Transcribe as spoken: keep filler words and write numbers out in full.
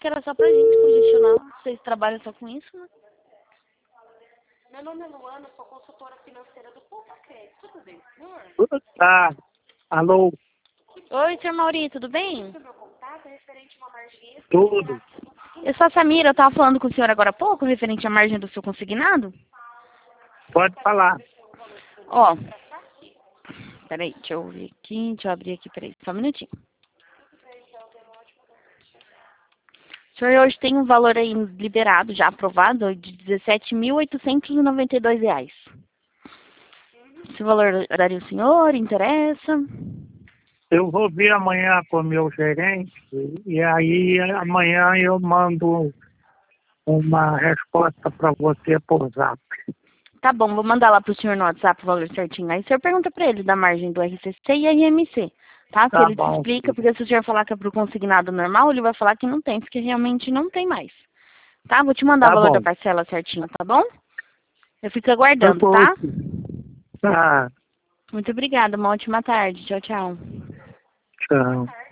que era só pra gente congestionar. Vocês trabalham só com isso, né? Meu nome é Luana, sou consultora financeira do Poupa Crédito. Tudo bem, senhor? Tá. Alô? Oi, senhor Mauri, tudo bem? O meu contato é referente a uma margem extra. Tudo. Eu sou a Samira, eu tava falando com o senhor agora há pouco, referente à margem do seu consignado. Pode falar. Ó, peraí, deixa eu ver aqui, deixa eu abrir aqui, peraí, só um minutinho. O senhor hoje tem um valor aí liberado, já aprovado, de dezessete mil oitocentos e noventa e dois reais. Esse valor daria o senhor, interessa? Eu vou vir amanhã com o meu gerente e aí amanhã eu mando uma resposta para você por zap. Tá bom, vou mandar lá pro senhor no WhatsApp o valor certinho. Aí o senhor pergunta pra ele da margem do R C C e R M C, tá? Que Tá ele te bom, explica, filho. porque se o senhor falar que é pro consignado normal, ele vai falar que não tem, porque realmente não tem mais. Tá? Vou te mandar Tá o valor da bom. parcela certinho, tá bom? Eu fico aguardando, Eu tá? Tá. Muito obrigada, uma ótima tarde. Tchau, tchau. Tchau.